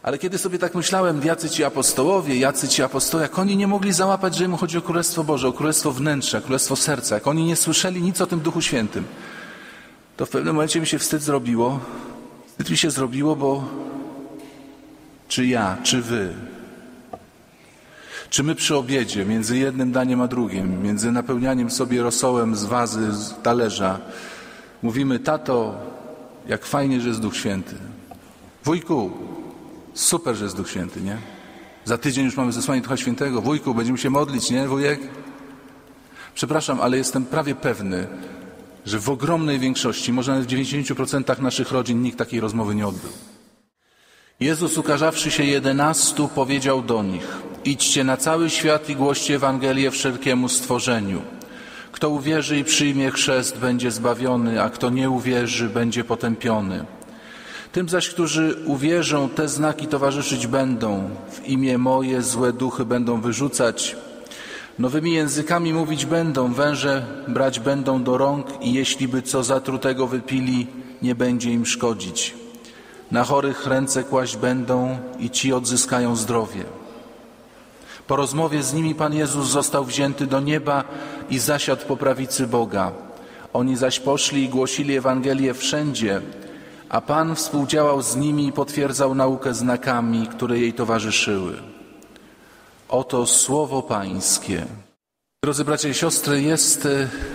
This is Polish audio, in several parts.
Ale kiedy sobie tak myślałem, jacy ci apostołowie, jak oni nie mogli załapać, że im chodzi o Królestwo Boże, o Królestwo wnętrza, Królestwo serca, jak oni nie słyszeli nic o tym Duchu Świętym, to w pewnym momencie mi się wstyd mi się zrobiło, bo czy ja, czy wy, czy my przy obiedzie, między jednym daniem a drugim, między napełnianiem sobie rosołem z wazy, z talerza, mówimy: tato, jak fajnie, że jest Duch Święty. Wujku, super, że jest Duch Święty, nie? Za tydzień już mamy zesłanie Ducha Świętego. Wujku, będziemy się modlić, nie, wujek? Przepraszam, ale jestem prawie pewny, że w ogromnej większości, może nawet w 90% naszych rodzin nikt takiej rozmowy nie odbył. Jezus, ukażawszy się 11, powiedział do nich: idźcie na cały świat i głoście Ewangelię wszelkiemu stworzeniu. Kto uwierzy i przyjmie chrzest, będzie zbawiony, a kto nie uwierzy, będzie potępiony. Tym zaś, którzy uwierzą, te znaki towarzyszyć będą. W imię moje złe duchy będą wyrzucać, nowymi językami mówić będą, węże brać będą do rąk i jeśli by co zatrutego wypili, nie będzie im szkodzić. Na chorych ręce kłaść będą i ci odzyskają zdrowie. Po rozmowie z nimi Pan Jezus został wzięty do nieba i zasiadł po prawicy Boga. Oni zaś poszli i głosili Ewangelię wszędzie, a Pan współdziałał z nimi i potwierdzał naukę znakami, które jej towarzyszyły. Oto słowo Pańskie. Drodzy bracia i siostry, jest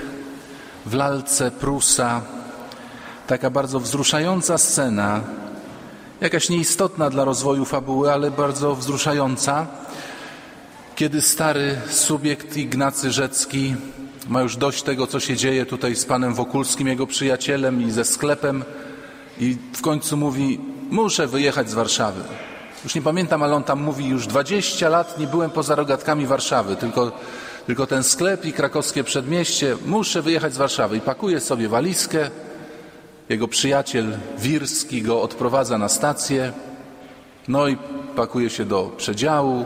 w lalce Prusa taka bardzo wzruszająca scena, jakaś nieistotna dla rozwoju fabuły, ale bardzo wzruszająca, kiedy stary subiekt Ignacy Rzecki ma już dość tego, co się dzieje tutaj z panem Wokulskim, jego przyjacielem, i ze sklepem, i w końcu mówi: muszę wyjechać z Warszawy. Już nie pamiętam, ale on tam mówi: już 20 lat nie byłem poza rogatkami Warszawy, tylko ten sklep i krakowskie przedmieście, muszę wyjechać z Warszawy. I pakuje sobie walizkę, jego przyjaciel Wirski go odprowadza na stację, no i pakuje się do przedziału,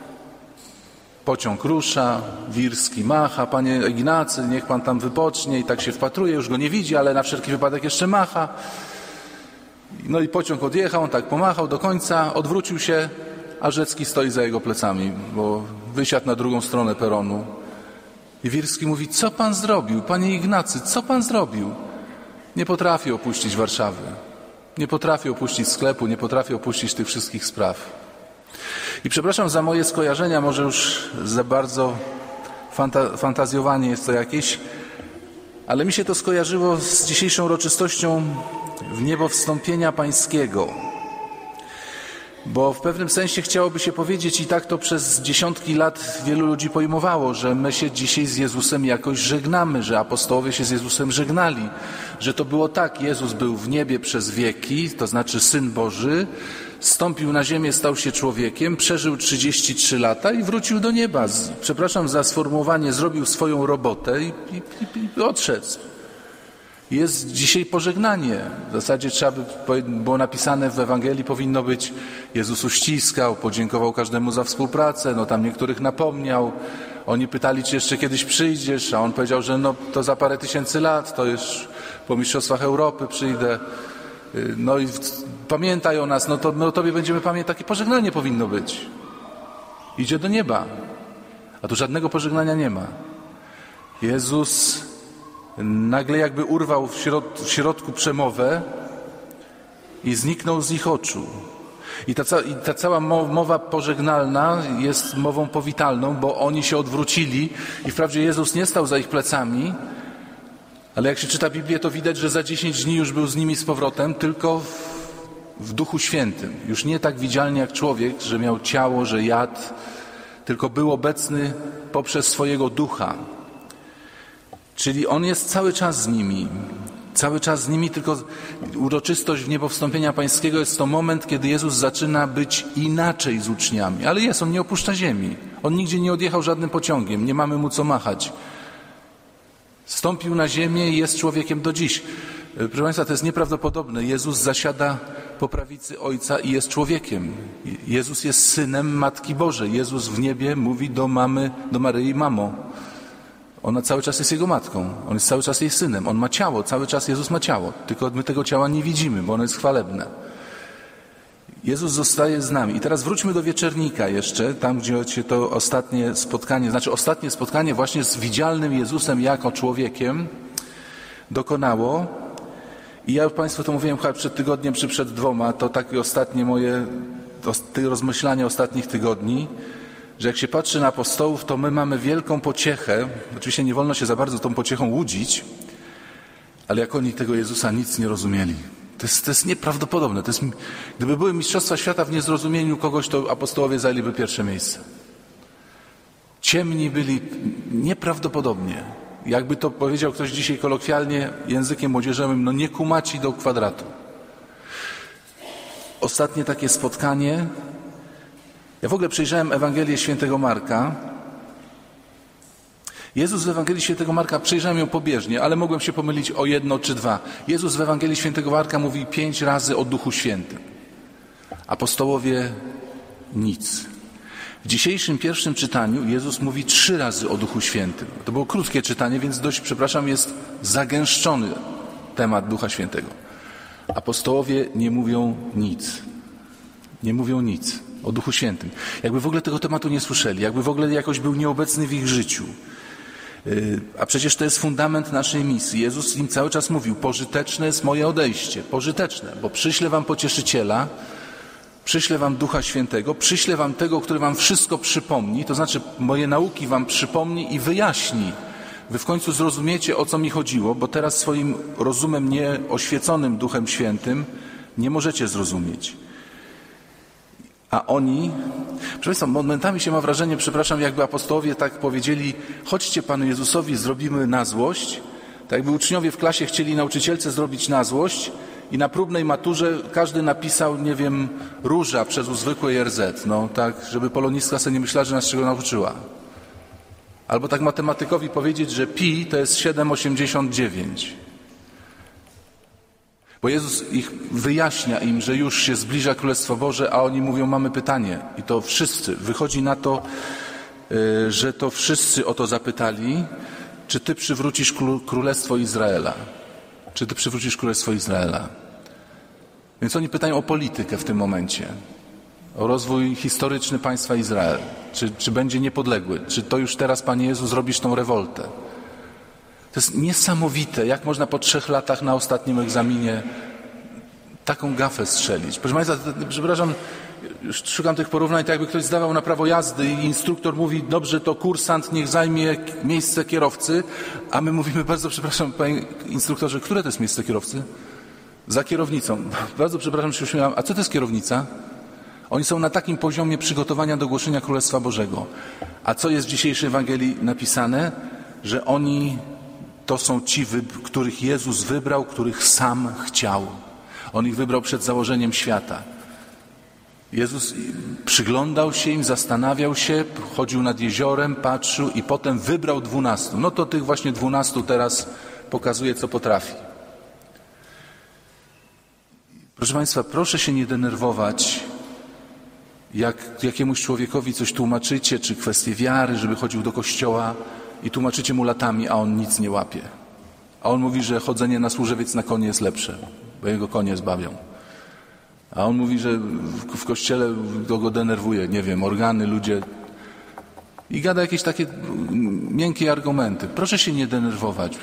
pociąg rusza, Wirski macha: panie Ignacy, niech pan tam wypocznie, i tak się wpatruje, już go nie widzi, ale na wszelki wypadek jeszcze macha. No i pociąg odjechał, on tak pomachał do końca, odwrócił się, a Rzecki stoi za jego plecami, bo wysiadł na drugą stronę peronu. I Wirski mówi: co pan zrobił, panie Ignacy, co pan zrobił? Nie potrafię opuścić Warszawy, nie potrafię opuścić sklepu, nie potrafię opuścić tych wszystkich spraw. I przepraszam za moje skojarzenia, może już za bardzo fantazjowanie jest to jakieś, ale mi się to skojarzyło z dzisiejszą uroczystością wniebowstąpienia Pańskiego. Bo w pewnym sensie chciałoby się powiedzieć, i tak to przez dziesiątki lat wielu ludzi pojmowało, że my się dzisiaj z Jezusem jakoś żegnamy, że apostołowie się z Jezusem żegnali, że to było tak: Jezus był w niebie przez wieki, to znaczy Syn Boży, zstąpił na ziemię, stał się człowiekiem, przeżył 33 lata i wrócił do nieba. Przepraszam za sformułowanie, zrobił swoją robotę i odszedł. Jest dzisiaj pożegnanie. W zasadzie trzeba by było napisane w Ewangelii, powinno być: Jezus uściskał, podziękował każdemu za współpracę, no tam niektórych napomniał. Oni pytali, czy jeszcze kiedyś przyjdziesz, a on powiedział, że no to za parę tysięcy lat, to już po mistrzostwach Europy przyjdę. No i pamiętaj o nas, no tobie będziemy pamiętać. Takie pożegnanie powinno być. Idzie do nieba, a tu żadnego pożegnania nie ma. Jezus nagle jakby urwał w środku przemowę i zniknął z ich oczu. I ta cała mowa pożegnalna jest mową powitalną, bo oni się odwrócili i wprawdzie Jezus nie stał za ich plecami, ale jak się czyta Biblię, to widać, że za 10 dni już był z nimi z powrotem, tylko w Duchu Świętym. Już nie tak widzialnie jak człowiek, że miał ciało, że jadł, tylko był obecny poprzez swojego Ducha. Czyli On jest cały czas z nimi, tylko uroczystość wniebowstąpienia Pańskiego jest to moment, kiedy Jezus zaczyna być inaczej z uczniami. Ale On nie opuszcza ziemi. On nigdzie nie odjechał żadnym pociągiem, nie mamy Mu co machać. Stąpił na ziemię i jest człowiekiem do dziś. Proszę Państwa, to jest nieprawdopodobne. Jezus zasiada po prawicy Ojca i jest człowiekiem. Jezus jest Synem Matki Bożej. Jezus w niebie mówi do Maryi: mamo. Ona cały czas jest Jego matką. On jest cały czas jej synem. On ma ciało. Cały czas Jezus ma ciało. Tylko my tego ciała nie widzimy, bo ono jest chwalebne. Jezus zostaje z nami. I teraz wróćmy do Wieczernika jeszcze, tam gdzie się to ostatnie spotkanie właśnie z widzialnym Jezusem jako człowiekiem dokonało. I ja Państwu to mówiłem chyba przed tygodniem czy przed 2, to takie ostatnie moje rozmyślania ostatnich tygodni, że jak się patrzy na apostołów, to my mamy wielką pociechę. Oczywiście nie wolno się za bardzo tą pociechą łudzić, ale jak oni tego Jezusa nic nie rozumieli. To jest nieprawdopodobne. Gdyby były mistrzostwa świata w niezrozumieniu kogoś, to apostołowie zajęliby pierwsze miejsce. Ciemni byli nieprawdopodobnie. Jakby to powiedział ktoś dzisiaj kolokwialnie, językiem młodzieżowym, nie kumaci do kwadratu. Ostatnie takie spotkanie. Ja w ogóle przejrzałem Ewangelię Świętego Marka. Jezus w Ewangelii Świętego Marka, przejrzałem ją pobieżnie, ale mogłem się pomylić o 1 czy 2. Jezus w Ewangelii Świętego Marka mówi 5 razy o Duchu Świętym. Apostołowie nic. W dzisiejszym pierwszym czytaniu Jezus mówi 3 razy o Duchu Świętym. To było krótkie czytanie, więc dość, jest zagęszczony temat Ducha Świętego. Apostołowie nie mówią nic. Nie mówią nic o Duchu Świętym. Jakby w ogóle tego tematu nie słyszeli, jakby w ogóle jakoś był nieobecny w ich życiu. A przecież to jest fundament naszej misji. Jezus im cały czas mówił, pożyteczne jest moje odejście. Pożyteczne, bo przyślę wam pocieszyciela, przyślę wam Ducha Świętego, przyślę wam tego, który wam wszystko przypomni, to znaczy moje nauki wam przypomni i wyjaśni. Wy w końcu zrozumiecie, o co mi chodziło, bo teraz swoim rozumem nieoświeconym Duchem Świętym nie możecie zrozumieć. A oni, proszę Państwa, momentami się ma wrażenie, jakby apostołowie tak powiedzieli, chodźcie Panu Jezusowi, zrobimy na złość. Tak jakby uczniowie w klasie chcieli nauczycielce zrobić na złość i na próbnej maturze każdy napisał, róża przez zwykłe RZ, tak, żeby polonistka sobie nie myślała, że nas czego nauczyła. Albo tak matematykowi powiedzieć, że pi to jest 7,89. Bo Jezus wyjaśnia im, że już się zbliża Królestwo Boże, a oni mówią, mamy pytanie. I to wszyscy. Wychodzi na to, że to wszyscy o to zapytali, czy Ty przywrócisz Królestwo Izraela? Czy Ty przywrócisz Królestwo Izraela? Więc oni pytają o politykę w tym momencie. O rozwój historyczny państwa Izrael. Czy będzie niepodległy? Czy to już teraz, Panie Jezu, zrobisz tą rewoltę? To jest niesamowite, jak można po 3 latach na ostatnim egzaminie taką gafę strzelić. Proszę Państwa, przepraszam, już szukam tych porównań, tak jakby ktoś zdawał na prawo jazdy i instruktor mówi, dobrze, to kursant niech zajmie miejsce kierowcy, a my mówimy, bardzo przepraszam, panie instruktorze, które to jest miejsce kierowcy? Za kierownicą. Bardzo przepraszam, się uśmiecham, a co to jest kierownica? Oni są na takim poziomie przygotowania do głoszenia Królestwa Bożego. A co jest w dzisiejszej Ewangelii napisane? Że oni to są ci, których Jezus wybrał, których sam chciał. On ich wybrał przed założeniem świata. Jezus przyglądał się im, zastanawiał się, chodził nad jeziorem, patrzył i potem wybrał 12. To tych właśnie 12 teraz pokazuje, co potrafi. Proszę Państwa, proszę się nie denerwować, jak jakiemuś człowiekowi coś tłumaczycie, czy kwestię wiary, żeby chodził do kościoła i tłumaczycie mu latami, a on nic nie łapie. A on mówi, że chodzenie na służewiec na konie jest lepsze, bo jego konie zbawią. A on mówi, że w kościele to go denerwuje, organy, ludzie. I gada jakieś takie miękkie argumenty. Proszę się nie denerwować.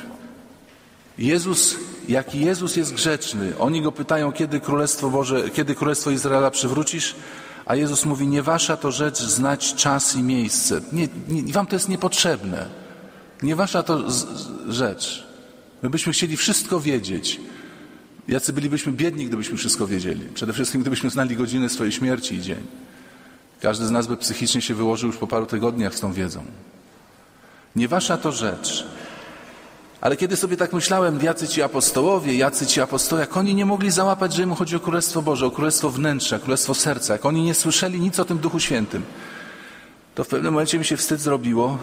Jaki Jezus jest grzeczny. Oni go pytają, kiedy Królestwo Izraela przywrócisz? A Jezus mówi, nie wasza to rzecz znać czas i miejsce. Wam to jest niepotrzebne. Nie wasza to rzecz. My byśmy chcieli wszystko wiedzieć. Jacy bylibyśmy biedni, gdybyśmy wszystko wiedzieli. Przede wszystkim, gdybyśmy znali godziny swojej śmierci i dzień. Każdy z nas by psychicznie się wyłożył już po paru tygodniach z tą wiedzą. Nie wasza to rzecz. Ale kiedy sobie tak myślałem, jacy ci apostołowie, jak oni nie mogli załapać, że im chodzi o Królestwo Boże, o Królestwo wnętrza, Królestwo serca, jak oni nie słyszeli nic o tym Duchu Świętym, to w pewnym momencie mi się wstyd zrobiło.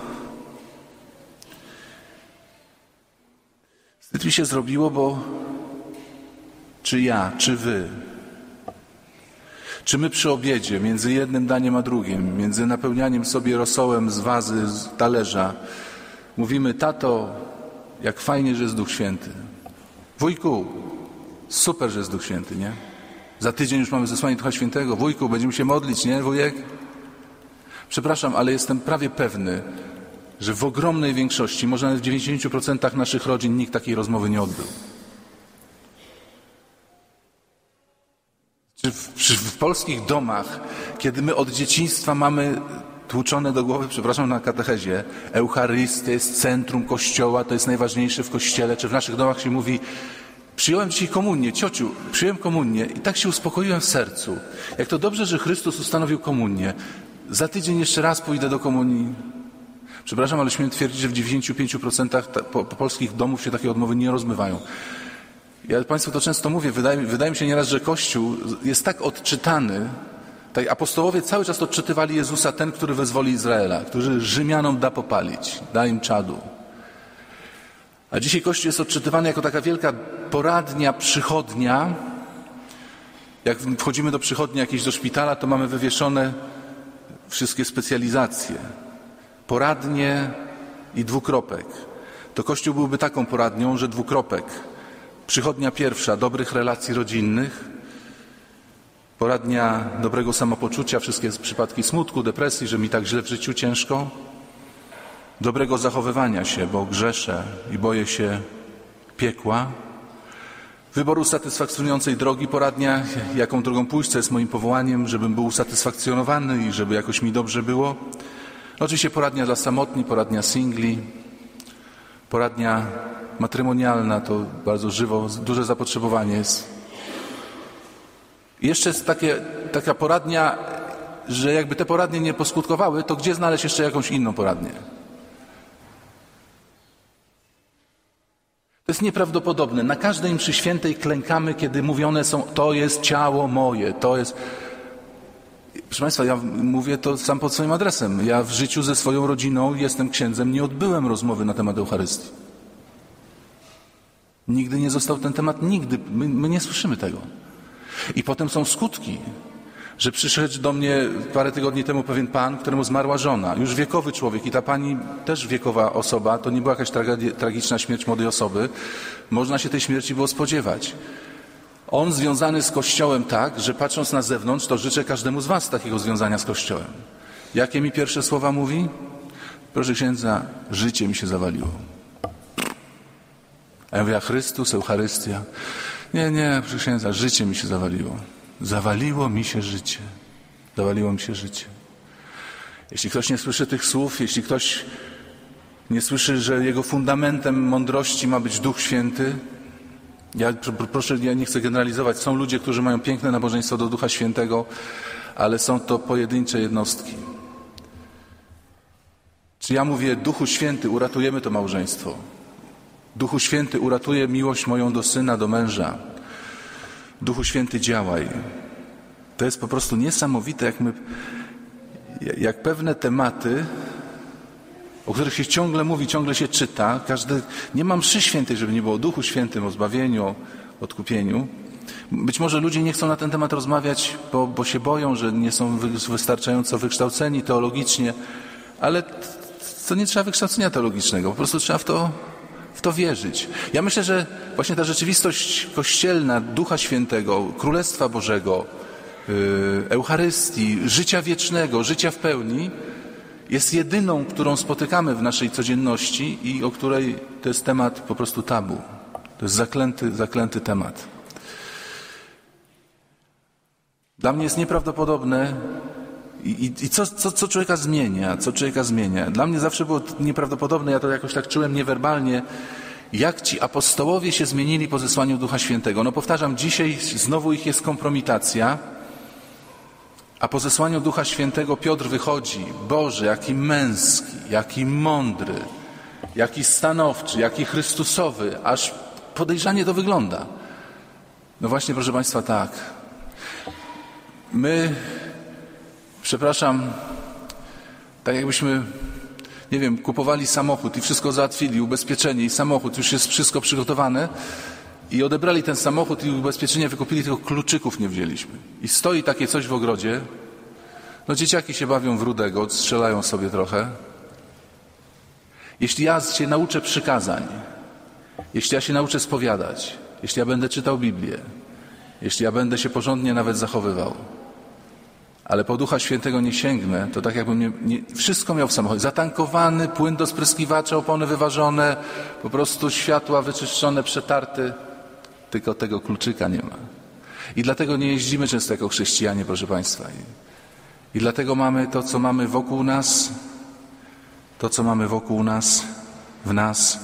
Wstyd mi się zrobiło, bo czy ja, czy wy, czy my przy obiedzie, między jednym daniem a drugim, między napełnianiem sobie rosołem z wazy, z talerza, mówimy, tato, jak fajnie, że jest Duch Święty. Wujku, super, że jest Duch Święty, nie? Za tydzień już mamy zesłanie Ducha Świętego. Wujku, będziemy się modlić, nie, wujek? Przepraszam, ale jestem prawie pewny, że w ogromnej większości, może nawet w 90% naszych rodzin nikt takiej rozmowy nie odbył. Czy w polskich domach, kiedy my od dzieciństwa mamy tłuczone do głowy, przepraszam, na katechezie, Eucharystia jest centrum Kościoła, to jest najważniejsze w Kościele, czy w naszych domach się mówi, przyjąłem dzisiaj komunię, ciociu, przyjąłem komunię i tak się uspokoiłem w sercu. Jak to dobrze, że Chrystus ustanowił komunię. Za tydzień jeszcze raz pójdę do komunii. Przepraszam, ale śmiem twierdzić, że w 95% polskich domów się takie odmowy nie rozmywają. Ja Państwu to często mówię, wydaje mi się nieraz, że Kościół jest tak odczytany, tak apostołowie cały czas odczytywali Jezusa, ten, który wyzwoli Izraela, który Rzymianom da popalić, da im czadu. A dzisiaj Kościół jest odczytywany jako taka wielka poradnia, przychodnia. Jak wchodzimy do przychodni jakiejś do szpitala, to mamy wywieszone wszystkie specjalizacje. Poradnie i dwukropek. To Kościół byłby taką poradnią, że dwukropek. Przychodnia pierwsza, dobrych relacji rodzinnych. Poradnia dobrego samopoczucia, wszystkie przypadki smutku, depresji, że mi tak źle w życiu ciężko. Dobrego zachowywania się, bo grzeszę i boję się piekła. Wyboru satysfakcjonującej drogi, poradnia, jaką drogą pójść, co jest moim powołaniem, żebym był usatysfakcjonowany i żeby jakoś mi dobrze było. Oczywiście poradnia dla samotni, poradnia singli, poradnia matrymonialna, to bardzo żywo, duże zapotrzebowanie jest. I jeszcze jest taka poradnia, że jakby te poradnie nie poskutkowały, to gdzie znaleźć jeszcze jakąś inną poradnię? To jest nieprawdopodobne. Na każdej mszy świętej klękamy, kiedy mówione są, to jest ciało moje, to jest... Proszę Państwa, ja mówię to sam pod swoim adresem. Ja w życiu ze swoją rodziną, jestem księdzem, nie odbyłem rozmowy na temat Eucharystii. Nigdy nie został ten temat, nigdy. My nie słyszymy tego. I potem są skutki, że przyszedł do mnie parę tygodni temu pewien pan, któremu zmarła żona, już wiekowy człowiek i ta pani też wiekowa osoba, to nie była jakaś tragiczna śmierć młodej osoby, można się tej śmierci było spodziewać. On związany z Kościołem tak, że patrząc na zewnątrz, to życzę każdemu z was takiego związania z Kościołem. Jakie mi pierwsze słowa mówi? Proszę księdza, życie mi się zawaliło. A ja mówię, a Chrystus, Eucharystia. Nie, proszę księdza, życie mi się zawaliło. Zawaliło mi się życie. Zawaliło mi się życie. Jeśli ktoś nie słyszy tych słów, jeśli ktoś nie słyszy, że jego fundamentem mądrości ma być Duch Święty, ja nie chcę generalizować. Są ludzie, którzy mają piękne nabożeństwo do Ducha Świętego, ale są to pojedyncze jednostki. Czy ja mówię, Duchu Święty, uratujemy to małżeństwo. Duchu Święty, uratuje miłość moją do syna, do męża. Duchu Święty, działaj. To jest po prostu niesamowite, jak pewne tematy, o których się ciągle mówi, ciągle się czyta. Nie ma mszy świętej, żeby nie było o Duchu Świętym, o zbawieniu, o odkupieniu. Być może ludzie nie chcą na ten temat rozmawiać, bo się boją, że nie są wystarczająco wykształceni teologicznie, ale to nie trzeba wykształcenia teologicznego, po prostu trzeba w to wierzyć. Ja myślę, że właśnie ta rzeczywistość kościelna, Ducha Świętego, Królestwa Bożego, Eucharystii, życia wiecznego, życia w pełni jest jedyną, którą spotykamy w naszej codzienności i o której to jest temat po prostu tabu. To jest zaklęty temat. Dla mnie jest nieprawdopodobne i co człowieka zmienia? Co człowieka zmienia? Dla mnie zawsze było nieprawdopodobne, ja to jakoś tak czułem niewerbalnie, jak ci apostołowie się zmienili po zesłaniu Ducha Świętego. No powtarzam, dzisiaj znowu ich jest kompromitacja, a po zesłaniu Ducha Świętego Piotr wychodzi, Boże, jaki męski, jaki mądry, jaki stanowczy, jaki chrystusowy, aż podejrzanie to wygląda. No właśnie, proszę Państwa, tak. My, przepraszam, tak jakbyśmy, nie wiem, kupowali samochód i wszystko załatwili, ubezpieczenie i samochód, już jest wszystko przygotowane i odebrali ten samochód i ubezpieczenie wykupili, tylko kluczyków nie wzięliśmy. I stoi takie coś w ogrodzie, no dzieciaki się bawią w rudego, strzelają sobie trochę. Jeśli ja się nauczę przykazań, jeśli ja się nauczę spowiadać, jeśli ja będę czytał Biblię, jeśli ja będę się porządnie nawet zachowywał, ale po Ducha Świętego nie sięgnę, to tak jakbym wszystko miał w samochodzie. Zatankowany, płyn do spryskiwacza, opony wyważone, po prostu światła wyczyszczone, przetarte, tylko tego kluczyka nie ma. I dlatego nie jeździmy często jako chrześcijanie, proszę Państwa. I dlatego mamy to, co mamy wokół nas, w nas.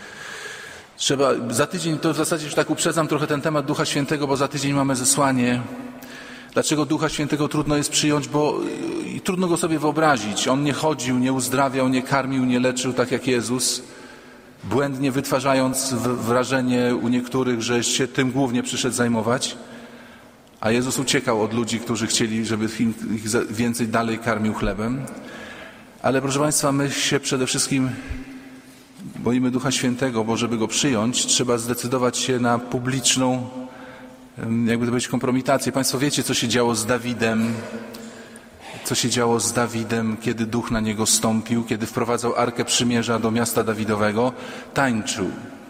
Za tydzień, to w zasadzie już tak uprzedzam trochę ten temat Ducha Świętego, bo za tydzień mamy zesłanie. Dlaczego Ducha Świętego trudno jest przyjąć? Bo trudno go sobie wyobrazić. On nie chodził, nie uzdrawiał, nie karmił, nie leczył, tak jak Jezus, błędnie wytwarzając wrażenie u niektórych, że się tym głównie przyszedł zajmować. A Jezus uciekał od ludzi, którzy chcieli, żeby ich więcej dalej karmił chlebem. Ale proszę Państwa, my się przede wszystkim boimy Ducha Świętego, bo żeby go przyjąć, trzeba zdecydować się na publiczną, jakby to powiedzieć, kompromitację. Państwo wiecie, co się działo z Dawidem, kiedy Duch na niego stąpił, kiedy wprowadzał Arkę Przymierza do miasta Dawidowego, tańczył.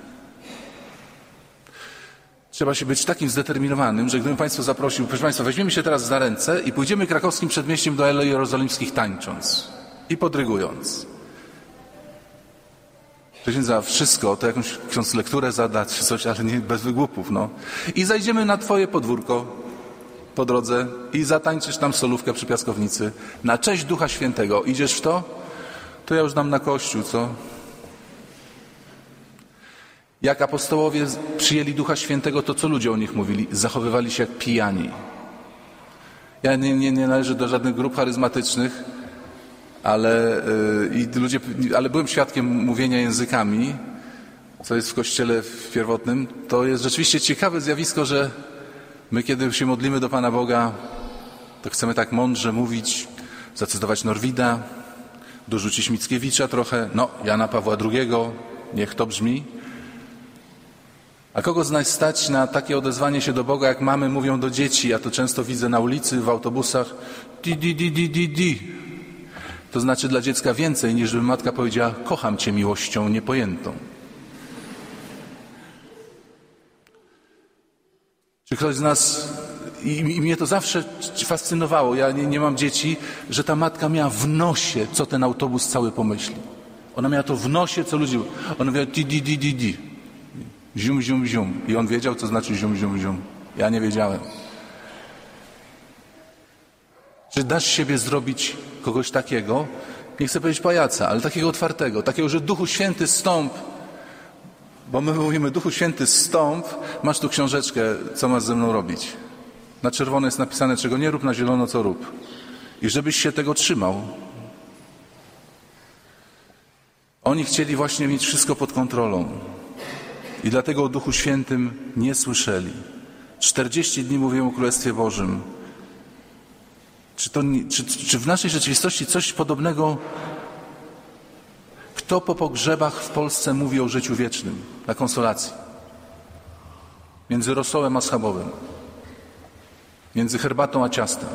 Trzeba się być takim zdeterminowanym, że gdybym Państwa zaprosił, proszę Państwa, weźmiemy się teraz za ręce i pójdziemy krakowskim przedmieściem do Alei Jerozolimskich tańcząc i podrygując. Za wszystko, to jakąś ksiądz lekturę zadać, czy coś, ale nie bez wygłupów, no. I zajdziemy na Twoje podwórko po drodze i zatańczysz tam solówkę przy piaskownicy. Na cześć Ducha Świętego. Idziesz w to? To ja już dam na Kościół, co? Jak apostołowie przyjęli Ducha Świętego, to co ludzie o nich mówili? Zachowywali się jak pijani. Ja nie należę do żadnych grup charyzmatycznych, ale byłem świadkiem mówienia językami, co jest w Kościele pierwotnym. To jest rzeczywiście ciekawe zjawisko, że my, kiedy się modlimy do Pana Boga, to chcemy tak mądrze mówić, zacytować Norwida, dorzucić Mickiewicza trochę, Jana Pawła II, niech to brzmi. A kogo z nas stać na takie odezwanie się do Boga, jak mamy mówią do dzieci? Ja to często widzę na ulicy, w autobusach. Di. To znaczy dla dziecka więcej, niż żeby matka powiedziała: kocham Cię miłością niepojętą. Czy ktoś z nas, i mnie to zawsze fascynowało, ja nie mam dzieci, że ta matka miała w nosie, co ten autobus cały pomyśli. Ona miała to w nosie, co ludzie... Ona mówiła di. Zium. I on wiedział, co znaczy zium. Ja nie wiedziałem. Czy dasz siebie zrobić kogoś takiego, nie chcę powiedzieć pajaca, ale takiego otwartego, takiego, że Duchu Święty stąp, bo my mówimy: Duchu Święty stąp, masz tu książeczkę, co masz ze mną robić. Na czerwono jest napisane, czego nie rób, na zielono co rób. I żebyś się tego trzymał. Oni chcieli właśnie mieć wszystko pod kontrolą. I dlatego o Duchu Świętym nie słyszeli. 40 dni mówią o Królestwie Bożym. Czy w naszej rzeczywistości coś podobnego? Kto po pogrzebach w Polsce mówi o życiu wiecznym na konsolacji? Między rosołem a schabowym. Między herbatą a ciastem.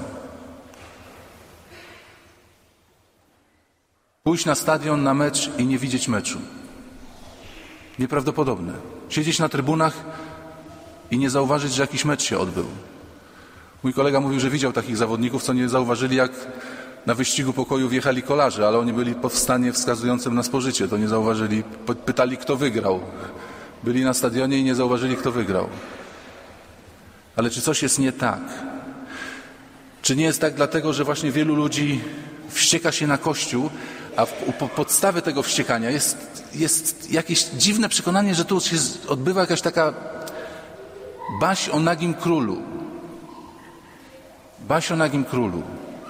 Pójść na stadion, na mecz i nie widzieć meczu. Nieprawdopodobne. Siedzieć na trybunach i nie zauważyć, że jakiś mecz się odbył. Mój kolega mówił, że widział takich zawodników, co nie zauważyli, jak na wyścigu pokoju wjechali kolarze, ale oni byli w stanie wskazującym na spożycie. To nie zauważyli. Pytali, kto wygrał. Byli na stadionie i nie zauważyli, kto wygrał. Ale czy coś jest nie tak? Czy nie jest tak dlatego, że właśnie wielu ludzi wścieka się na Kościół, a u podstawy tego wściekania jest jakieś dziwne przekonanie, że tu się odbywa jakaś taka baśń o nagim królu. Baśń o nagim królu.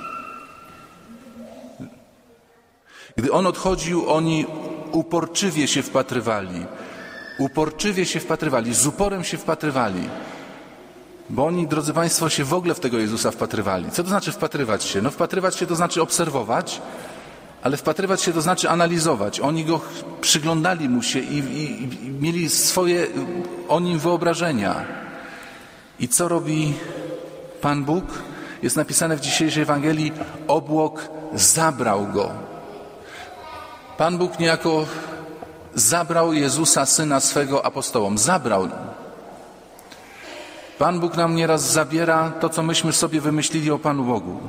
Gdy on odchodził, oni uporczywie się wpatrywali. Z uporem się wpatrywali. Bo oni, drodzy Państwo, się w ogóle w tego Jezusa wpatrywali. Co to znaczy wpatrywać się? No wpatrywać się to znaczy obserwować, ale wpatrywać się to znaczy analizować. Oni go przyglądali mu się i mieli swoje o nim wyobrażenia. I co robi Pan Bóg? Jest napisane w dzisiejszej Ewangelii: obłok zabrał go. Pan Bóg niejako zabrał Jezusa, Syna swego, apostołom. Zabrał. Pan Bóg nam nieraz zabiera to, co myśmy sobie wymyślili o Panu Bogu.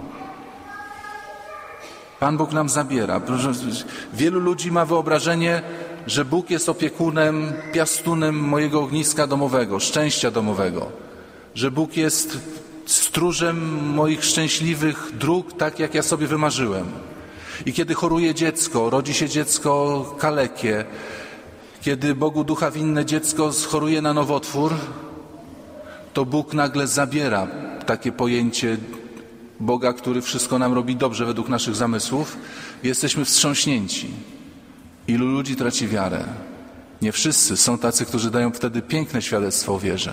Pan Bóg nam zabiera. Wielu ludzi ma wyobrażenie, że Bóg jest opiekunem, piastunem mojego ogniska domowego, szczęścia domowego. Że Bóg jest stróżem moich szczęśliwych dróg, tak jak ja sobie wymarzyłem. I kiedy choruje dziecko, rodzi się dziecko kalekie, kiedy Bogu ducha winne dziecko schoruje na nowotwór, to Bóg nagle zabiera takie pojęcie Boga, który wszystko nam robi dobrze według naszych zamysłów. Jesteśmy wstrząśnięci. Ilu ludzi traci wiarę? Nie wszyscy. Są tacy, którzy dają wtedy piękne świadectwo o wierze.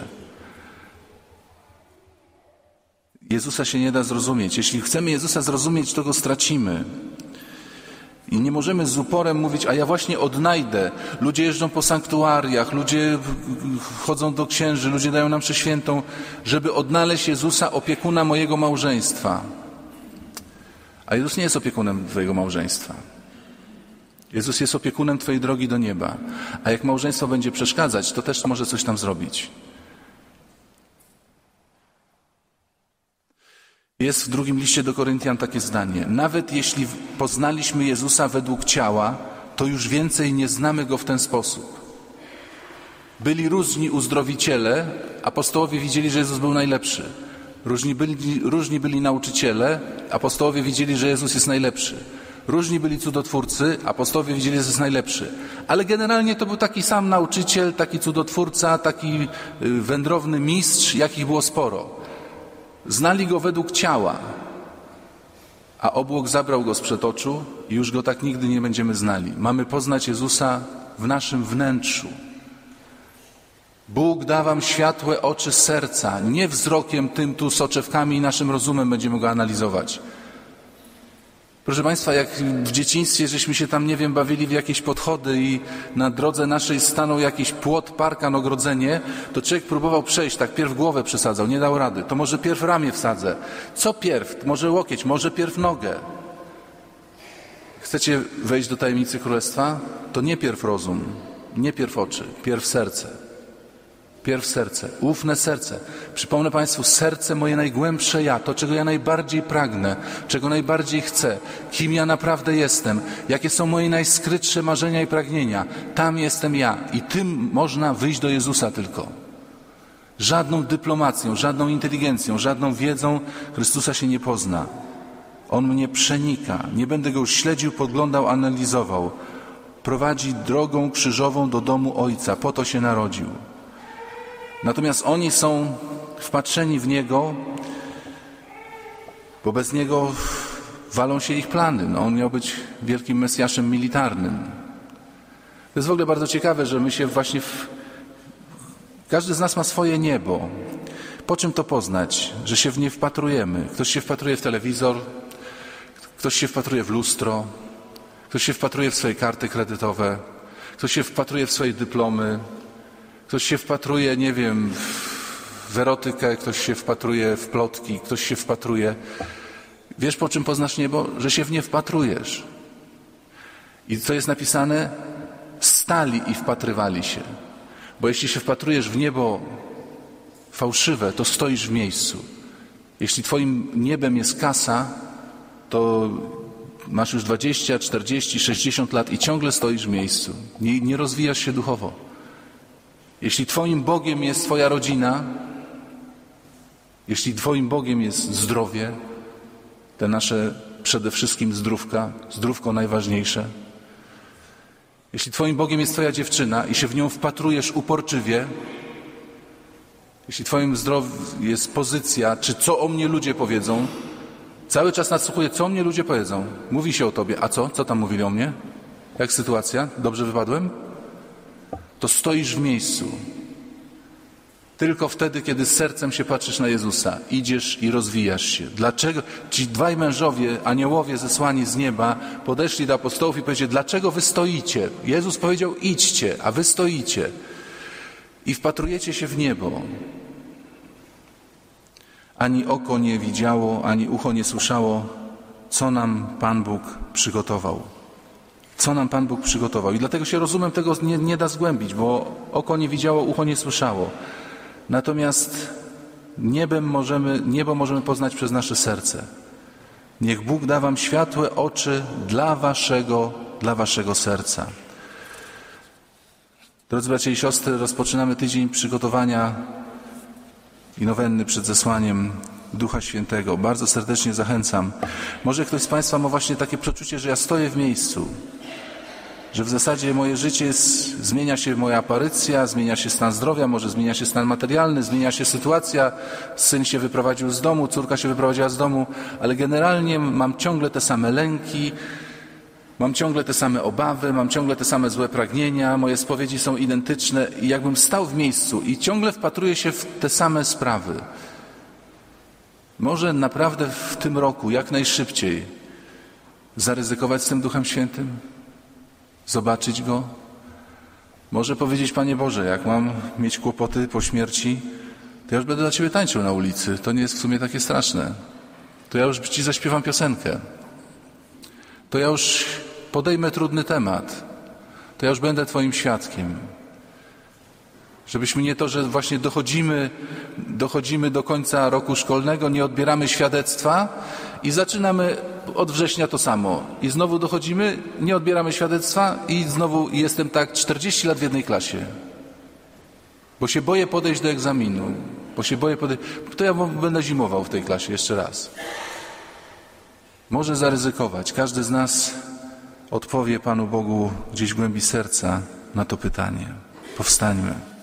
Jezusa się nie da zrozumieć. Jeśli chcemy Jezusa zrozumieć, to Go stracimy. I nie możemy z uporem mówić, a ja właśnie odnajdę. Ludzie jeżdżą po sanktuariach, ludzie chodzą do księży, ludzie dają nam mszę świętą, żeby odnaleźć Jezusa, opiekuna mojego małżeństwa. A Jezus nie jest opiekunem twojego małżeństwa. Jezus jest opiekunem twojej drogi do nieba. A jak małżeństwo będzie przeszkadzać, to też może coś tam zrobić. Jest w drugim liście do Koryntian takie zdanie. Nawet jeśli poznaliśmy Jezusa według ciała, to już więcej nie znamy Go w ten sposób. Byli różni uzdrowiciele, apostołowie widzieli, że Jezus był najlepszy. Różni byli nauczyciele, apostołowie widzieli, że Jezus jest najlepszy. Różni byli cudotwórcy, apostołowie widzieli, że Jezus jest najlepszy. Ale generalnie to był taki sam nauczyciel, taki cudotwórca, taki wędrowny mistrz, jakich było sporo. Znali Go według ciała, a obłok zabrał Go sprzed oczu i już Go tak nigdy nie będziemy znali. Mamy poznać Jezusa w naszym wnętrzu. Bóg da wam światłe oczy serca, nie wzrokiem tym tu soczewkami i naszym rozumem będziemy Go analizować. Proszę Państwa, jak w dzieciństwie żeśmy się tam, nie wiem, bawili w jakieś podchody i na drodze naszej stanął jakiś płot, parkan, ogrodzenie, to człowiek próbował przejść, tak pierw głowę przesadzał, nie dał rady. To może pierw ramię wsadzę. Co pierw? Może łokieć, może pierw nogę. Chcecie wejść do tajemnicy Królestwa? To nie pierw rozum, nie pierw oczy, pierw serce. Pierw serce, ufne serce. Przypomnę Państwu, serce moje najgłębsze ja, to czego ja najbardziej pragnę, czego najbardziej chcę, kim ja naprawdę jestem, jakie są moje najskrytsze marzenia i pragnienia. Tam jestem ja i tym można wyjść do Jezusa tylko. Żadną dyplomacją, żadną inteligencją, żadną wiedzą Chrystusa się nie pozna. On mnie przenika, nie będę Go śledził, podglądał, analizował. Prowadzi drogą krzyżową do domu Ojca, po to się narodził. Natomiast oni są wpatrzeni w Niego, bo bez Niego walą się ich plany. On miał być wielkim Mesjaszem militarnym. To jest w ogóle bardzo ciekawe, że my się właśnie każdy z nas ma swoje niebo. Po czym to poznać? Że się w nie wpatrujemy. Ktoś się wpatruje w telewizor, ktoś się wpatruje w lustro, ktoś się wpatruje w swoje karty kredytowe, ktoś się wpatruje w swoje dyplomy, ktoś się wpatruje, nie wiem, w erotykę, ktoś się wpatruje w plotki, ktoś się wpatruje. Wiesz, po czym poznasz niebo? Że się w nie wpatrujesz. I co jest napisane? Stali i wpatrywali się. Bo jeśli się wpatrujesz w niebo fałszywe, to stoisz w miejscu. Jeśli twoim niebem jest kasa, to masz już 20, 40, 60 lat i ciągle stoisz w miejscu. Nie rozwijasz się duchowo. Jeśli twoim Bogiem jest twoja rodzina, jeśli twoim Bogiem jest zdrowie, te nasze przede wszystkim zdrówko najważniejsze, jeśli twoim Bogiem jest twoja dziewczyna i się w nią wpatrujesz uporczywie, jeśli twoim zdrowiem jest pozycja, czy co o mnie ludzie powiedzą, cały czas nadsłuchuję, co o mnie ludzie powiedzą. Mówi się o tobie, a co? Co tam mówili o mnie? Jak sytuacja? Dobrze wypadłem? To stoisz w miejscu. Tylko wtedy, kiedy z sercem się patrzysz na Jezusa, idziesz i rozwijasz się. Dlaczego ci dwaj mężowie, aniołowie zesłani z nieba, podeszli do apostołów i powiedzieli, dlaczego wy stoicie? Jezus powiedział, idźcie, a wy stoicie. I wpatrujecie się w niebo. Ani oko nie widziało, ani ucho nie słyszało, co nam Pan Bóg przygotował. Co nam Pan Bóg przygotował. I dlatego się rozumem tego nie da zgłębić, bo oko nie widziało, ucho nie słyszało. Natomiast Niebo możemy poznać przez nasze serce. Niech Bóg da wam światłe oczy dla waszego serca. Drodzy bracia i siostry, rozpoczynamy tydzień przygotowania i nowenny przed zesłaniem Ducha Świętego. Bardzo serdecznie zachęcam. Może ktoś z Państwa ma właśnie takie przeczucie, że ja stoję w miejscu, że w zasadzie moje życie zmienia się, moja aparycja, zmienia się stan zdrowia, może zmienia się stan materialny, zmienia się sytuacja, syn się wyprowadził z domu, córka się wyprowadziła z domu, ale generalnie mam ciągle te same lęki, mam ciągle te same obawy, mam ciągle te same złe pragnienia, moje spowiedzi są identyczne i jakbym stał w miejscu i ciągle wpatruję się w te same sprawy. Może naprawdę w tym roku jak najszybciej zaryzykować z tym Duchem Świętym? Zobaczyć Go? Może powiedzieć: Panie Boże, jak mam mieć kłopoty po śmierci, to ja już będę dla Ciebie tańczył na ulicy. To nie jest w sumie takie straszne. To ja już Ci zaśpiewam piosenkę. To ja już podejmę trudny temat. To ja już będę Twoim świadkiem. Żebyśmy nie to, że właśnie dochodzimy do końca roku szkolnego, nie odbieramy świadectwa i zaczynamy od września to samo. I znowu dochodzimy, nie odbieramy świadectwa i znowu jestem tak 40 lat w jednej klasie. Bo się boję podejść do egzaminu. To ja będę zimował w tej klasie jeszcze raz. Może zaryzykować. Każdy z nas odpowie Panu Bogu gdzieś w głębi serca na to pytanie. Powstańmy.